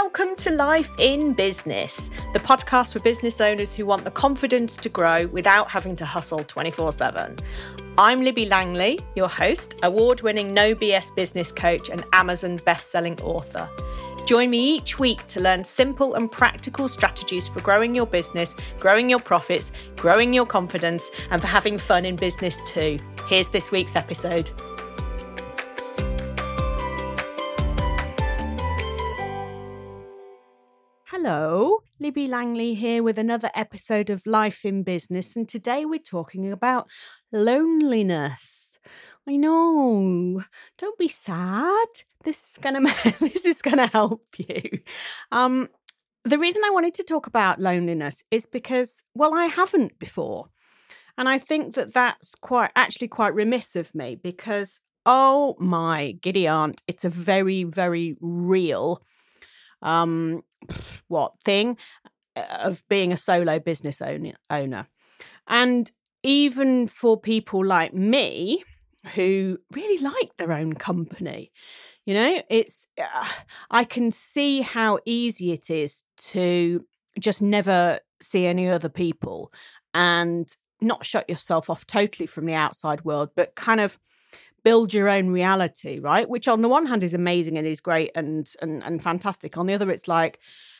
Welcome to Life in Business, the podcast for business owners who want the confidence to grow without having to hustle 24/7. I'm Libby Langley, your host, award-winning No BS business coach and Amazon best-selling author. Join me each week to learn simple and practical strategies for growing your business, growing your profits, growing your confidence, and for having fun in business too. Here's this week's episode. Hello, Libby Langley here with another episode of Life in Business, and today we're talking about loneliness. I know, don't be sad. This is gonna help you. The reason I wanted to talk about loneliness is because, well, I haven't before, and I think that that's quite remiss of me because, oh my giddy aunt, it's a very, very real thing of being a solo business owner. And even for people like me who really like their own company, you know, it's I can see how easy it is to just never see any other people and not shut yourself off totally from the outside world, but kind of build your own reality, right? Which on the one hand is amazing and is great and fantastic. On the other, it's like,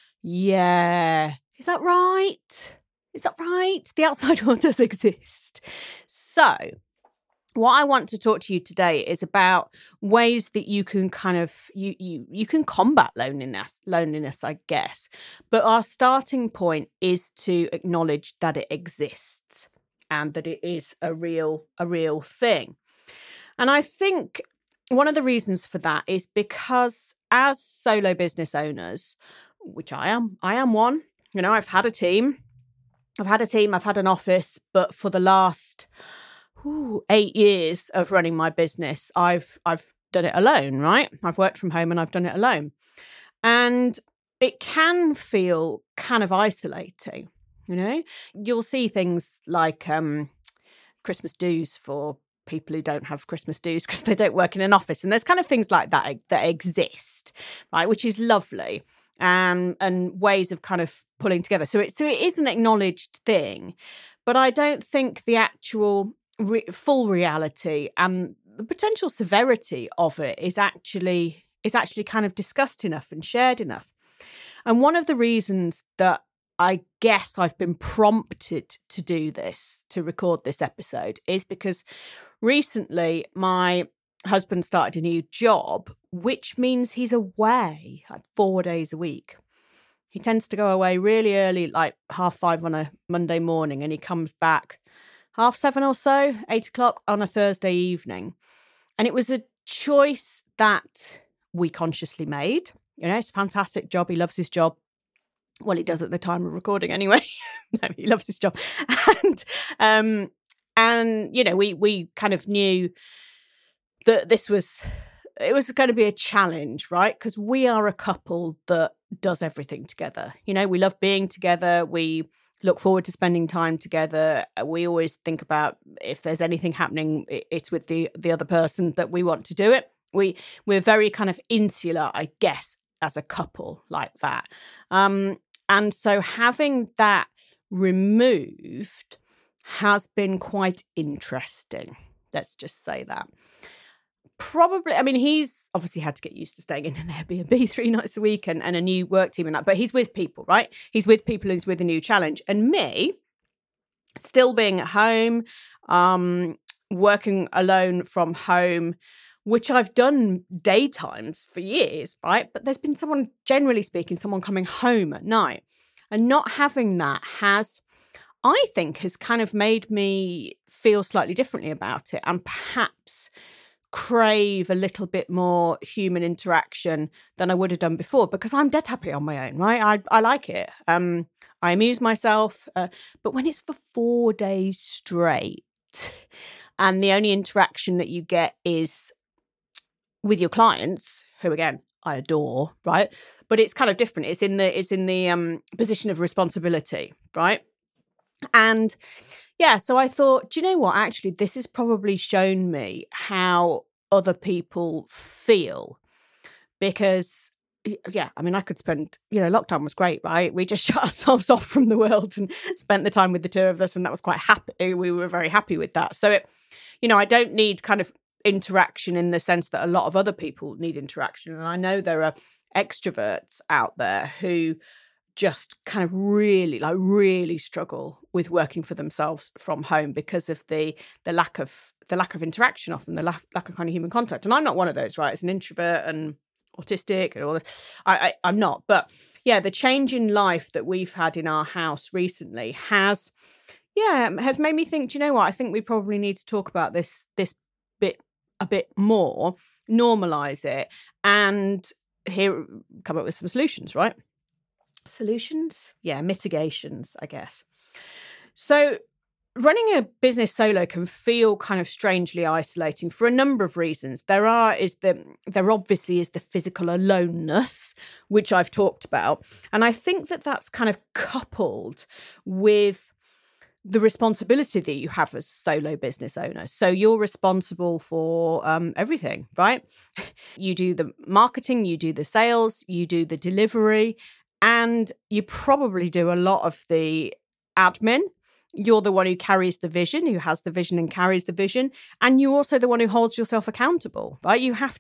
yeah, is that right? Is that right? The outside world does exist. So what I want to talk to you today is about ways that you can kind of, you can combat loneliness, I guess. But our starting point is to acknowledge that it exists and that it is a real thing. And I think one of the reasons for that is because as solo business owners, which I am one, you know, I've had a team, I've had an office, but for the last 8 years of running my business, I've done it alone, right? I've worked from home and I've done it alone. And it can feel kind of isolating, you know? You'll see things like Christmas dues for people who don't have Christmas dues because they don't work in an office. And there's kind of things like that exist, right? Which is lovely. And ways of kind of pulling together. So it is an acknowledged thing, but I don't think the actual full reality and the potential severity of it is actually kind of discussed enough and shared enough. And one of the reasons that I guess I've been prompted to do this, to record this episode, is because recently my husband started a new job, which means he's away like 4 days a week. He tends to go away really early, like 5:30 on a Monday morning, and he comes back 7:30 or so, 8:00 on a Thursday evening. And it was a choice that we consciously made. You know, it's a fantastic job. He loves his job. Well, he does at the time of recording anyway. No, he loves his job. And you know, we kind of knew that it was going to be a challenge, right? Because we are a couple that does everything together. You know, we love being together. We look forward to spending time together. We always think about if there's anything happening, it's with the other person that we want to do it. We're very kind of insular, I guess, as a couple like that. And so having that removed has been quite interesting. Let's just say that. Probably, I mean, he's obviously had to get used to staying in an Airbnb 3 nights a week and a new work team and that, but he's with people, right? He's with people and he's with a new challenge. And me, still being at home, working alone from home, which I've done daytimes for years, right? But there's been someone coming home at night. And not having that I think has kind of made me feel slightly differently about it and perhaps crave a little bit more human interaction than I would have done before because I'm dead happy on my own, right? I like it. I amuse myself. But when it's for 4 days straight and the only interaction that you get is with your clients, who again, I adore, right? But it's kind of different. It's in the position of responsibility, right? And yeah, so I thought, do you know what? Actually, this has probably shown me how other people feel because yeah, I mean, I could spend, lockdown was great, right? We just shut ourselves off from the world and spent the time with the two of us, and that was quite happy. We were very happy with that. So I don't need kind of interaction in the sense that a lot of other people need interaction. And I know there are extroverts out there who just kind of really struggle with working for themselves from home because of the lack of interaction, often the lack of kind of human contact. And I'm not one of those, right? As an introvert and autistic and all this, I'm not. But yeah, the change in life that we've had in our house recently has made me think, do you know what? I think we probably need to talk about this bit a bit more, normalize it, and come up with some solutions, right? Solutions? Yeah, mitigations, I guess. So running a business solo can feel kind of strangely isolating for a number of reasons. There obviously is the physical aloneness, which I've talked about. And I think that that's kind of coupled with the responsibility that you have as solo business owner. So you're responsible for everything, right? You do the marketing, you do the sales, you do the delivery, and you probably do a lot of the admin. You're the one who carries the vision, who has the vision and carries the vision. And you're also the one who holds yourself accountable, right? You have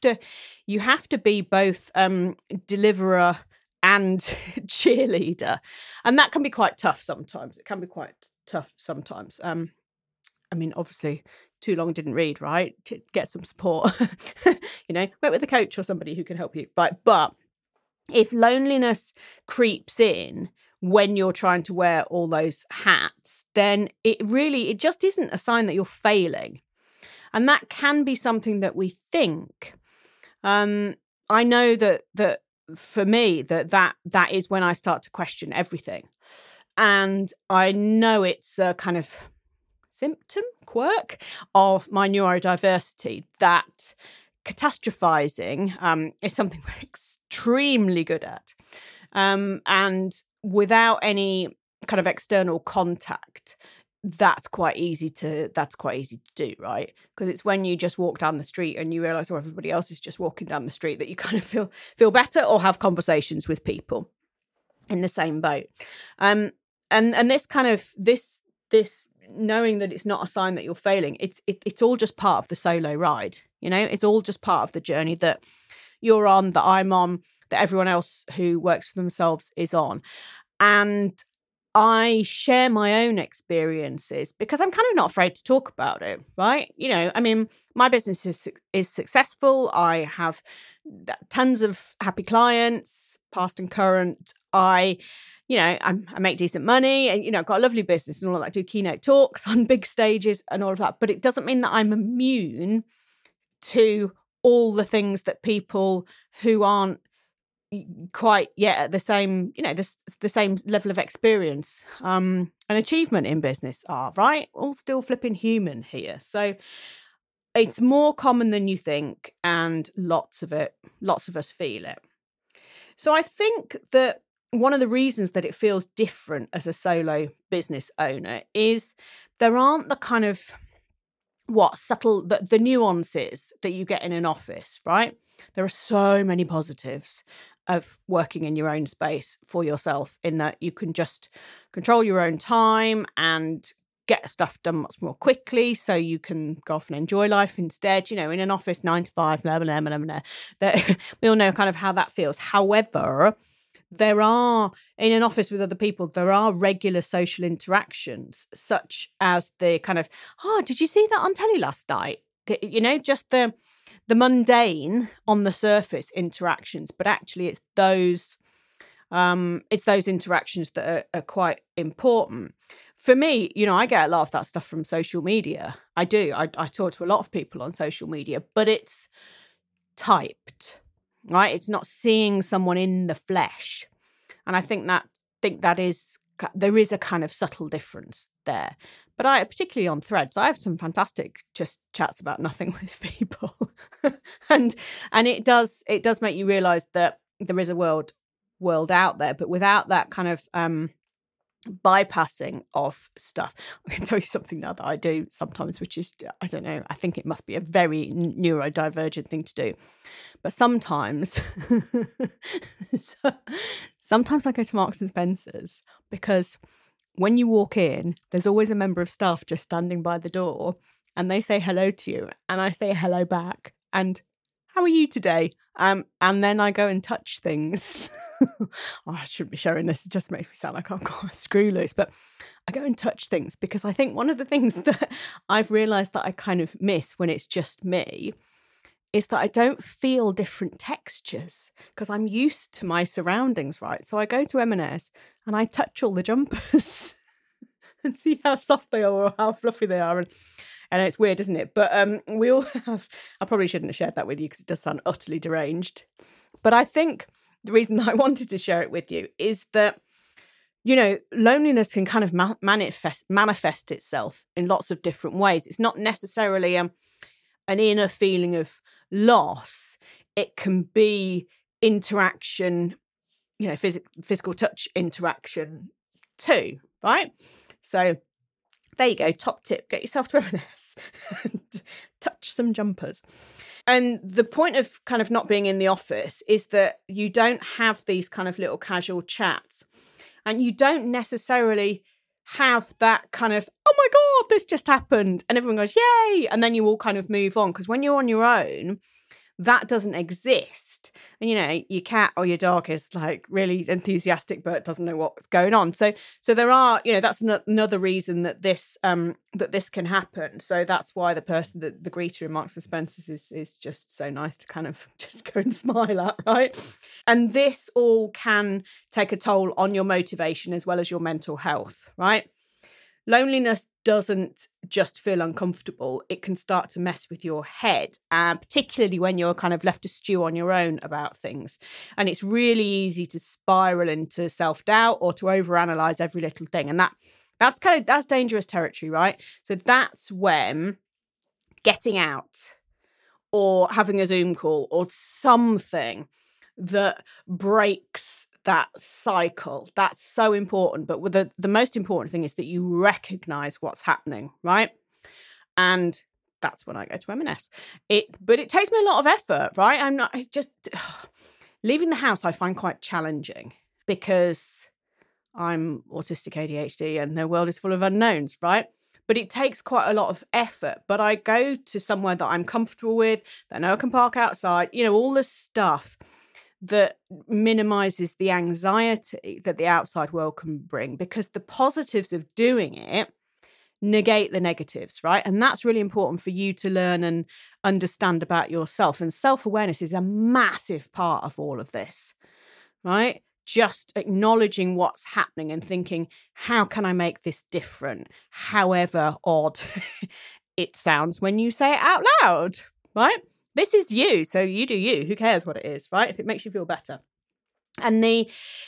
to be both deliverer and cheerleader. And that can be quite tough sometimes. It can be quite tough sometimes. I mean, obviously, too long didn't read, right? To get some support, work with a coach or somebody who can help you. But if loneliness creeps in when you're trying to wear all those hats, then it just isn't a sign that you're failing. And that can be something that we think. I know that for me, that is when I start to question everything. And I know it's a kind of symptom, quirk of my neurodiversity that catastrophizing is something we're extremely good at. And without any kind of external contact, that's quite easy to do, right? Because it's when you just walk down the street and you realize, everybody else is just walking down the street, that you kind of feel better or have conversations with people in the same boat. And this kind of this knowing that it's not a sign that you're failing, it's all just part of the solo ride. It's all just part of the journey that you're on, that I'm on, that everyone else who works for themselves is on. And I share my own experiences because I'm kind of not afraid to talk about it, right? I mean, my business is successful. I have tons of happy clients, past and current. I make decent money and, I've got a lovely business and all of that. I do keynote talks on big stages and all of that. But it doesn't mean that I'm immune to all the things that people who aren't quite yet at the same, the same level of experience and achievement in business are, right? All still flipping human here. So it's more common than you think, and lots of us feel it. So I think that one of the reasons that it feels different as a solo business owner is there aren't the kind of subtle, the nuances that you get in an office, right? There are so many positives of working in your own space for yourself, in that you can just control your own time and get stuff done much more quickly, so you can go off and enjoy life instead. In an office, 9 to 5, blah, blah, blah, blah, blah. We all know kind of how that feels. However, there are, in an office with other people, there are regular social interactions, such as the kind of, did you see that on telly last night? Just the mundane on the surface interactions, but actually it's those interactions that are quite important. For me, I get a lot of that stuff from social media. I do. I talk to a lot of people on social media, but it's typed, right? It's not seeing someone in the flesh. And I think that is, there is a kind of subtle difference there. But particularly on Threads, I have some fantastic just chats about nothing with people. and it does make you realize that there is a world out there, but without that kind of bypassing of stuff. I can tell you something now that I do sometimes, which is, I don't know, I think it must be a very neurodivergent thing to do. But sometimes, sometimes I go to Marks and Spencer's because when you walk in, there's always a member of staff just standing by the door and they say hello to you and I say hello back. And how are you today? And then I go and touch things. Oh, I shouldn't be sharing this. It just makes me sound like I've got a screw loose. But I go and touch things because I think one of the things that I've realised that I kind of miss when it's just me is that I don't feel different textures because I'm used to my surroundings, right? So I go to M&S and I touch all the jumpers and see how soft they are or how fluffy they are. And it's weird, isn't it? But we all have, I probably shouldn't have shared that with you because it does sound utterly deranged. But I think the reason that I wanted to share it with you is that, you know, loneliness can kind of manifest itself in lots of different ways. It's not necessarily an inner feeling of loss. It can be interaction, you know, physical touch interaction too, right? So there you go, top tip, get yourself to M&S and touch some jumpers. And the point of kind of not being in the office is that you don't have these kind of little casual chats and you don't necessarily have that kind of, oh my God, this just happened. And everyone goes, yay. And then you all kind of move on. Because when you're on your own, that doesn't exist. And, you know, your cat or your dog is like really enthusiastic, but doesn't know what's going on. So there are, you know, that's another reason that this can happen. So that's why the person, the greeter in Marks and Spencer's is just so nice to kind of just go and smile at, right? And this all can take a toll on your motivation as well as your mental health, right? Loneliness doesn't just feel uncomfortable. It can start to mess with your head, particularly when you're kind of left to stew on your own about things. And it's really easy to spiral into self-doubt or to overanalyze every little thing. And that's dangerous territory, right? So that's when getting out or having a Zoom call or something that breaks that cycle, that's so important. But with the most important thing is that you recognize what's happening, right? And that's when I go to M&S. But it takes me a lot of effort, right? Leaving the house I find quite challenging because I'm autistic ADHD and the world is full of unknowns, right? But it takes quite a lot of effort. But I go to somewhere that I'm comfortable with, that I know I can park outside, you know, all this stuff that minimizes the anxiety that the outside world can bring, because the positives of doing it negate the negatives, right? And that's really important for you to learn and understand about yourself. And self-awareness is a massive part of all of this, right? Just acknowledging what's happening and thinking, how can I make this different? However odd it sounds when you say it out loud, right? This is you, so you do you. Who cares what it is, right? If it makes you feel better. And the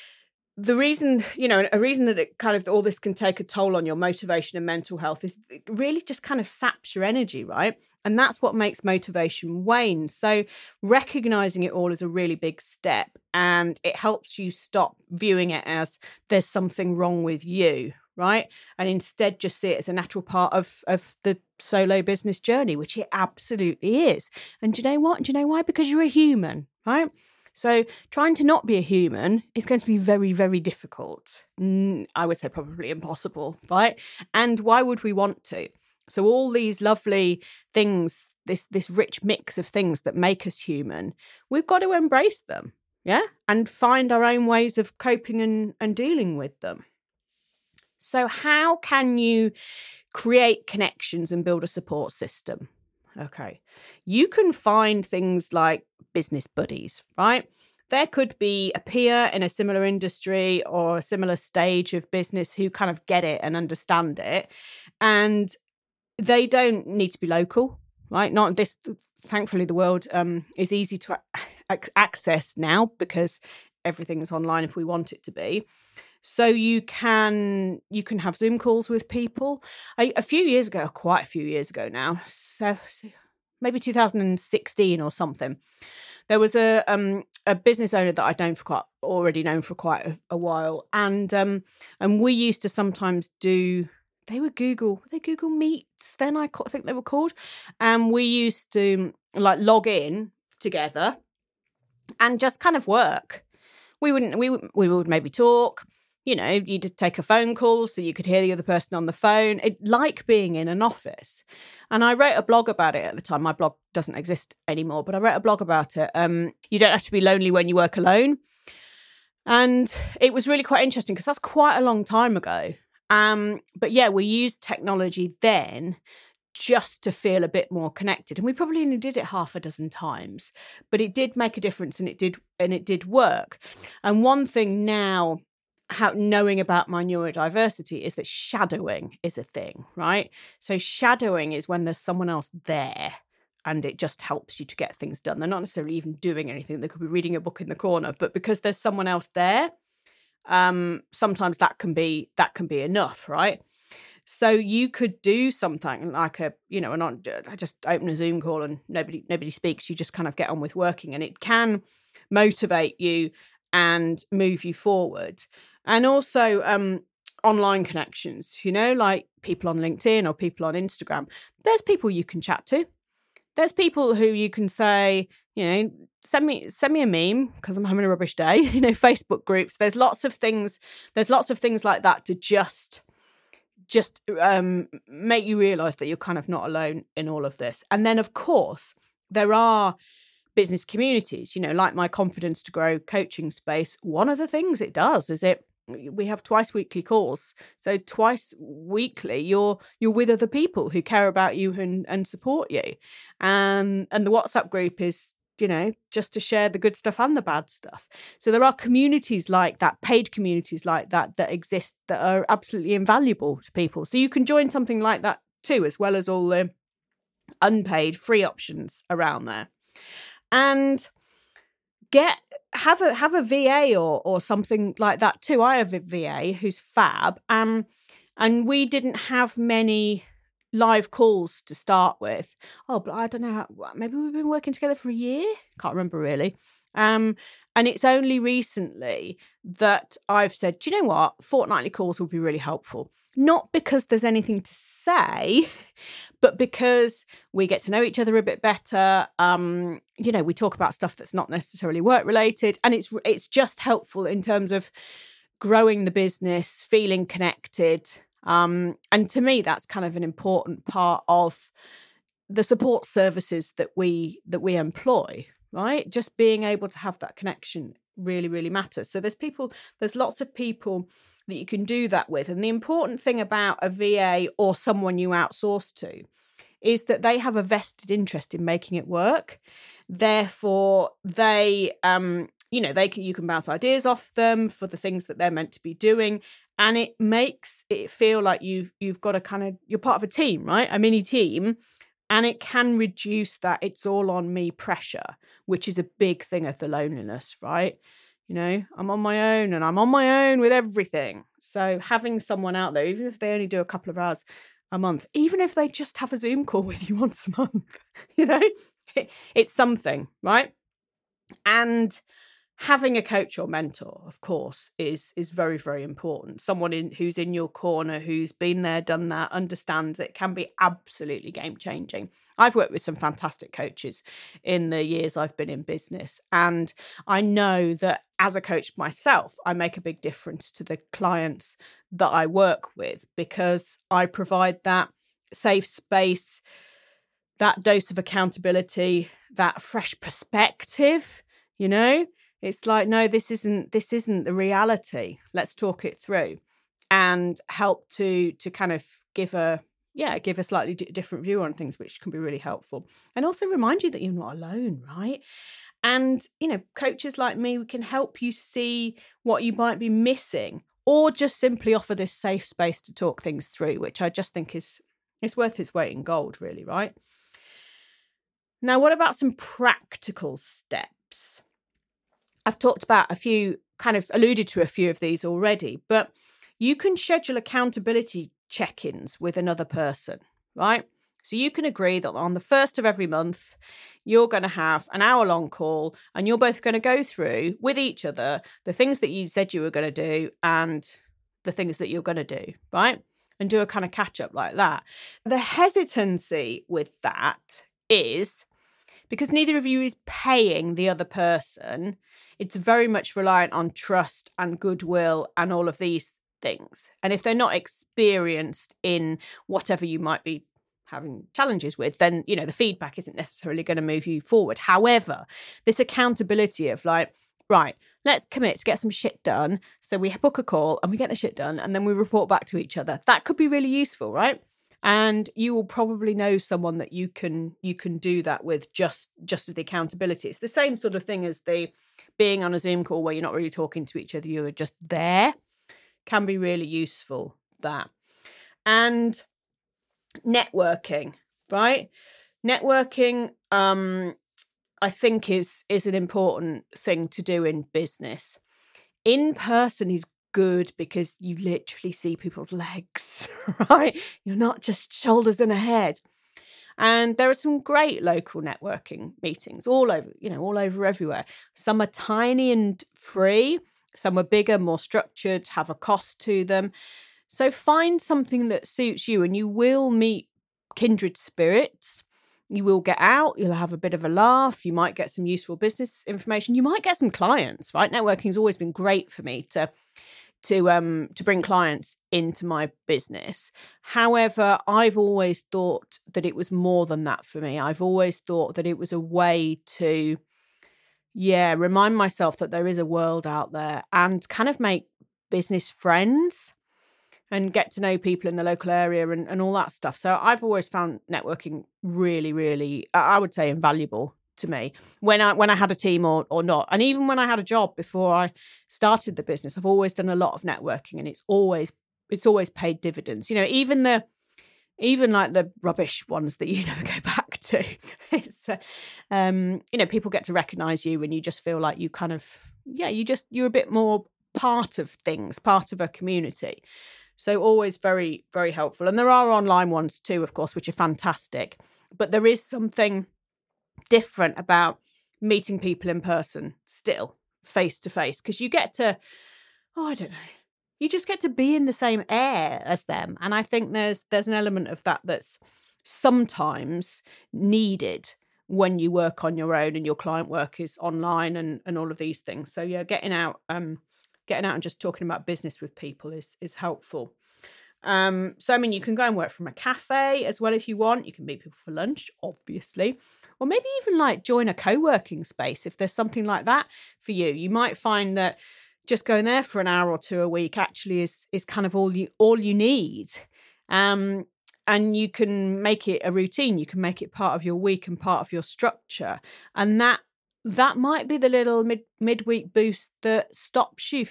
reason, you know, a reason that it kind of all this can take a toll on your motivation and mental health is it really just kind of saps your energy, right? And that's what makes motivation wane. So recognizing it all is a really big step, and it helps you stop viewing it as there's something wrong with you, right? And instead just see it as a natural part of the solo business journey, which it absolutely is. And do you know what? Do you know why? Because you're a human, right? So trying to not be a human is going to be very, very difficult. I would say probably impossible, right? And why would we want to? So all these lovely things, this rich mix of things that make us human, we've got to embrace them, yeah? And find our own ways of coping and dealing with them. So how can you create connections and build a support system? Okay, you can find things like business buddies, right? There could be a peer in a similar industry or a similar stage of business who kind of get it and understand it. And they don't need to be local, right? Not this. Thankfully, the world is easy to access now because everything is online if we want it to be. So you can have Zoom calls with people. A few years ago, quite a few years ago now, so maybe 2016 or something, there was a a business owner that I'd already known for quite a while, and we used to sometimes do. They were Google Meets. Then I think they were called, and we used to like log in together and just kind of work. We would maybe talk. You'd take a phone call so you could hear the other person on the phone. It like being in an office. And I wrote a blog about it at the time. My blog doesn't exist anymore, but I wrote a blog about it. You don't have to be lonely when you work alone. And it was really quite interesting because that's quite a long time ago. But yeah, we used technology then just to feel a bit more connected. And we probably only did it half a dozen times, but it did make a difference, and it did work. And one thing now, knowing about my neurodiversity, is that shadowing is a thing, right? So shadowing is when there's someone else there and it just helps you to get things done. They're not necessarily even doing anything. They could be reading a book in the corner, but because there's someone else there, sometimes that can be enough, right? So you could do something like I just open a Zoom call and nobody speaks. You just kind of get on with working, and it can motivate you and move you forward. And also online connections, like people on LinkedIn or people on Instagram. There's people you can chat to. There's people who you can say, send me a meme because I'm having a rubbish day. Facebook groups. There's lots of things like that to just make you realise that you're kind of not alone in all of this. And then, of course, there are business communities, like my Confidence to Grow coaching space. One of the things it does is we have twice weekly calls. So twice weekly, you're with other people who care about you and support you. And the WhatsApp group is, just to share the good stuff and the bad stuff. So there are communities like that, paid communities like that exist that are absolutely invaluable to people. So you can join something like that too, as well as all the unpaid free options around there. And have a VA or something like that too. I have a VA who's fab. And we didn't have many live calls to start with. Oh, but I don't know maybe we've been working together for a year. Can't remember really. And it's only recently that I've said, do you know what? Fortnightly calls would be really helpful. Not because there's anything to say, but because we get to know each other a bit better. We talk about stuff that's not necessarily work related, and it's just helpful in terms of growing the business, feeling connected. And to me, that's kind of an important part of the support services that we employ, right? Just being able to have that connection really, really matters. So there's lots of people that you can do that with. And the important thing about a VA or someone you outsource to is that they have a vested interest in making it work. Therefore, you can bounce ideas off them for the things that they're meant to be doing. And it makes it feel like you've got you're part of a team, right? A mini team. And it can reduce that it's all on me pressure, which is a big thing of the loneliness, right? I'm on my own and I'm on my own with everything. So having someone out there, even if they only do a couple of hours a month, even if they just have a Zoom call with you once a month, it's something, right? And having a coach or mentor, of course, is very, very important. Someone who's in your corner, who's been there, done that, understands it, can be absolutely game-changing. I've worked with some fantastic coaches in the years I've been in business, and I know that as a coach myself, I make a big difference to the clients that I work with because I provide that safe space, that dose of accountability, that fresh perspective, It's like, no, this isn't the reality. Let's talk it through and help to kind of give a slightly different view on things, which can be really helpful. And also remind you that you're not alone, right? And, coaches like me, we can help you see what you might be missing, or just simply offer this safe space to talk things through, which I just think is worth its weight in gold, really, right? Now, what about some practical steps? I've talked about a few, kind of alluded to a few of these already, but you can schedule accountability check-ins with another person, right? So you can agree that on the first of every month, you're going to have an hour-long call and you're both going to go through with each other the things that you said you were going to do and the things that you're going to do, right? And do a kind of catch-up like that. The hesitancy with that is because neither of you is paying the other person. It's very much reliant on trust and goodwill and all of these things. And if they're not experienced in whatever you might be having challenges with, then, you know, the feedback isn't necessarily going to move you forward. However, this accountability of like, right, let's commit to get some shit done. So we book a call and we get the shit done and then we report back to each other. That could be really useful, right? And you will probably know someone that you can do that with just as the accountability. It's the same sort of thing as the being on a Zoom call where you're not really talking to each other, you're just there. Can be really useful, that. And networking, right? Networking, I think is an important thing to do in business. In person is good because you literally see people's legs, right? You're not just shoulders and a head. And there are some great local networking meetings all over everywhere. Some are tiny and free. Some are bigger, more structured, have a cost to them. So find something that suits you and you will meet kindred spirits. You will get out, you'll have a bit of a laugh, you might get some useful business information, you might get some clients, right? Networking has always been great for me to bring clients into my business. However, I've always thought that it was more than that for me. I've always thought that it was a way to, remind myself that there is a world out there and kind of make business friends and get to know people in the local area and all that stuff. So I've always found networking really, really, I would say, invaluable to me when I had a team or not. And even when I had a job before I started the business, I've always done a lot of networking and it's always paid dividends. You know, even like the rubbish ones that you never go back to. It's, people get to recognize you and you just feel like you kind of, you're a bit more part of things, part of a community. So always very, very helpful. And there are online ones too, of course, which are fantastic. But there is something different about meeting people in person still, face to face, because you get to, you just get to be in the same air as them. And I think there's an element of that that's sometimes needed when you work on your own and your client work is online and all of these things. So getting out and just talking about business with people is helpful. So, I mean, you can go and work from a cafe as well if you want. You can meet people for lunch, obviously. Or maybe even like join a co-working space if there's something like that for you. You might find that just going there for an hour or two a week actually is kind of all you need. And you can make it a routine. You can make it part of your week and part of your structure. And that might be the little midweek boost that stops you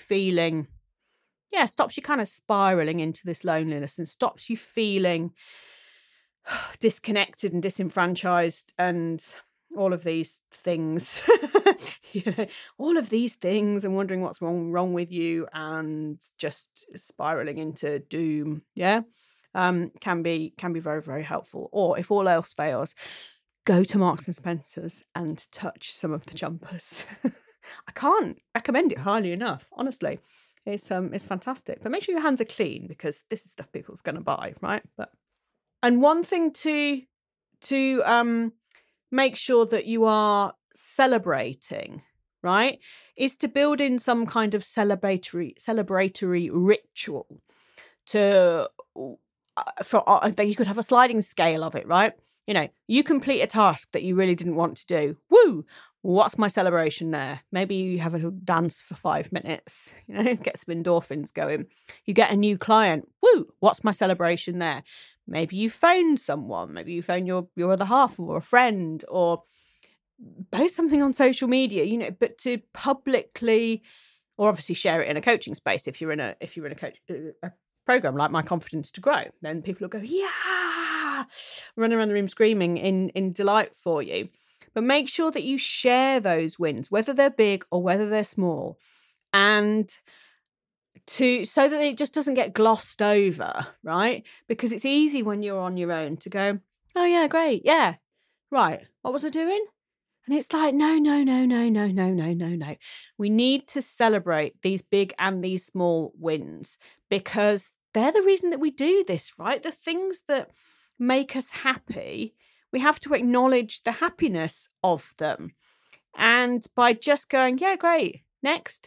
kind of spiraling into this loneliness and stops you feeling disconnected and disenfranchised and all of these things. All of these things and wondering what's wrong with you and just spiraling into doom. Can be very, very helpful. Or if all else fails, go to Marks and Spencer's and touch some of the jumpers. I can't recommend it highly enough, honestly. It's fantastic. But make sure your hands are clean because this is stuff people's going to buy, right? And one thing to make sure that you are celebrating, right, is to build in some kind of celebratory ritual that you could have a sliding scale of it, right? You know, you complete a task that you really didn't want to do. Woo! What's my celebration there? Maybe you have a dance for 5 minutes, get some endorphins going. You get a new client. Woo! What's my celebration there? Maybe you phone someone. Maybe you phone your other half or a friend or post something on social media, but to publicly, or obviously share it in a coaching space if you're in a program like My Confidence to Grow, then people will go, yeah, run around the room screaming in delight for you. But make sure that you share those wins, whether they're big or whether they're small, and so that it just doesn't get glossed over, right? Because it's easy when you're on your own to go, Oh, yeah, great. Yeah. Right. What was I doing? And it's like, no. We need to celebrate these big and these small wins because they're the reason that we do this, right? The things that make us happy, we have to acknowledge the happiness of them. And by just going, yeah, great, next,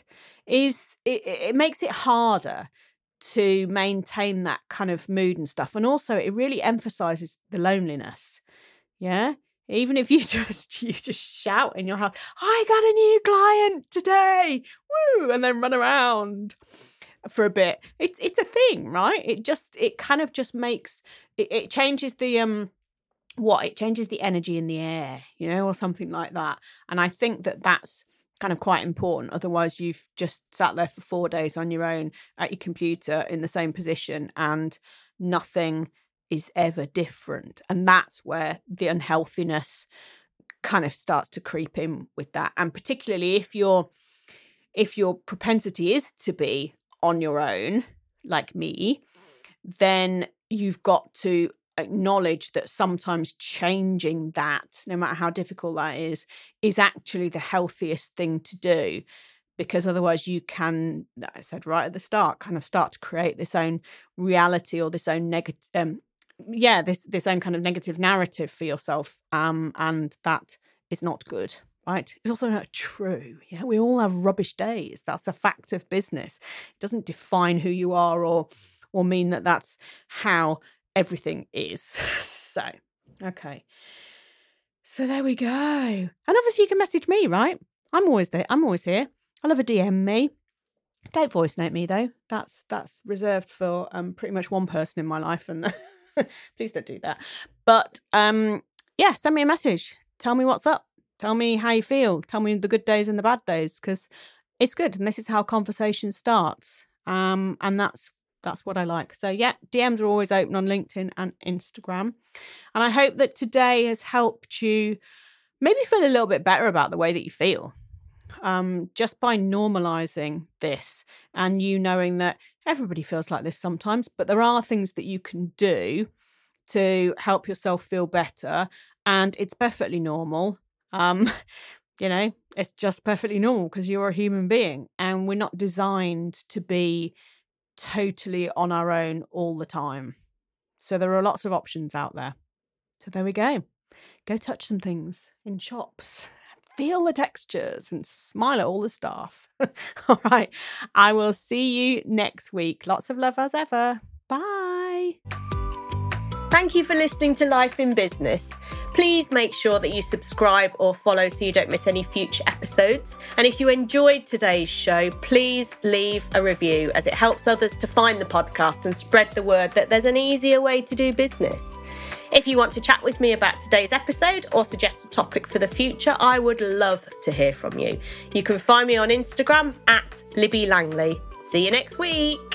it makes it harder to maintain that kind of mood and stuff. And also it really emphasizes the loneliness. Yeah. Even if you just shout in your house, I got a new client today, woo, and then run around for a bit. It's a thing, right? It kind of just makes it changes the it changes the energy in the air, or something like that. And I think that that's kind of quite important. Otherwise, you've just sat there for 4 days on your own at your computer in the same position and nothing is ever different. And that's where the unhealthiness kind of starts to creep in with that. And particularly if your propensity is to be on your own, like me, then you've got to acknowledge that sometimes changing that, no matter how difficult that is actually the healthiest thing to do. Because otherwise you can, I said right at the start, kind of start to create this own reality or this own negative, this own kind of negative narrative for yourself. And that is not good, right? It's also not true. Yeah, we all have rubbish days. That's a fact of business. It doesn't define who you are or mean that that's how everything is. So, okay. So there we go. And obviously you can message me, right? I'm always there. I'm always here. I love a DM me. Don't voice note me though. That's reserved for pretty much one person in my life, and please don't do that. But send me a message. Tell me what's up. Tell me how you feel. Tell me the good days and the bad days, because it's good. And this is how conversation starts. And that's what I like. So yeah, DMs are always open on LinkedIn and Instagram. And I hope that today has helped you maybe feel a little bit better about the way that you feel. Just by normalizing this and you knowing that everybody feels like this sometimes, but there are things that you can do to help yourself feel better, and it's perfectly normal. It's just perfectly normal because you're a human being and we're not designed to be totally on our own all the time. So there are lots of options out there. So there we go. Go touch some things in shops. Feel the textures and smile at all the staff. All right. I will see you next week. Lots of love as ever. Bye. Thank you for listening to Life in Business. Please make sure that you subscribe or follow so you don't miss any future episodes. And if you enjoyed today's show, please leave a review, as it helps others to find the podcast and spread the word that there's an easier way to do business. If you want to chat with me about today's episode or suggest a topic for the future, I would love to hear from you. You can find me on Instagram @Libby Langley. See you next week.